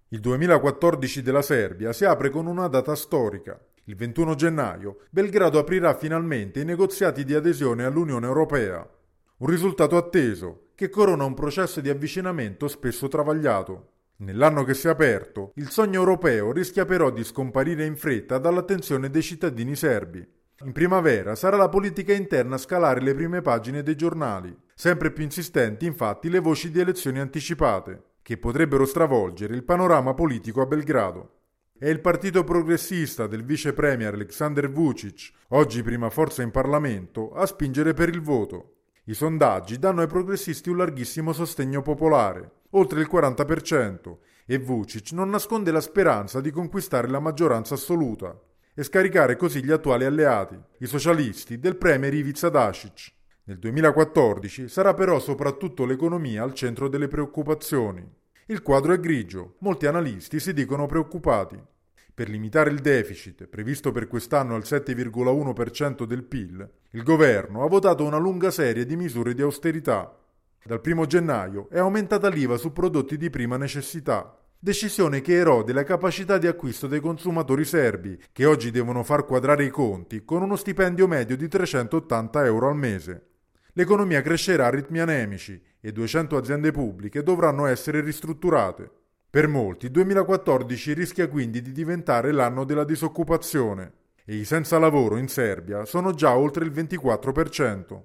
Il 2014 della Serbia si apre con una data storica. Il 21 gennaio Belgrado aprirà finalmente i negoziati di adesione all'Unione Europea. Un risultato atteso, che corona un processo di avvicinamento spesso travagliato. Nell'anno che si è aperto, il sogno europeo rischia però di scomparire in fretta dall'attenzione dei cittadini serbi. In primavera sarà la politica interna a scalare le prime pagine dei giornali. Sempre più insistenti, infatti, le voci di elezioni anticipate, che potrebbero stravolgere il panorama politico a Belgrado. È il partito progressista del vice premier Aleksandar Vučić, oggi prima forza in Parlamento, a spingere per il voto. I sondaggi danno ai progressisti un larghissimo sostegno popolare, oltre il 40%, e Vučić non nasconde la speranza di conquistare la maggioranza assoluta e scaricare così gli attuali alleati, i socialisti del premier Ivica Dačić. Nel 2014 sarà però soprattutto l'economia al centro delle preoccupazioni. Il quadro è grigio, molti analisti si dicono preoccupati. Per limitare il deficit, previsto per quest'anno al 7,1% del PIL, il governo ha votato una lunga serie di misure di austerità. Dal 1 gennaio è aumentata l'IVA su prodotti di prima necessità, decisione che erode la capacità di acquisto dei consumatori serbi, che oggi devono far quadrare i conti con uno stipendio medio di 380 euro al mese. L'economia crescerà a ritmi anemici e 200 aziende pubbliche dovranno essere ristrutturate. Per molti il 2014 rischia quindi di diventare l'anno della disoccupazione e i senza lavoro in Serbia sono già oltre il 24%.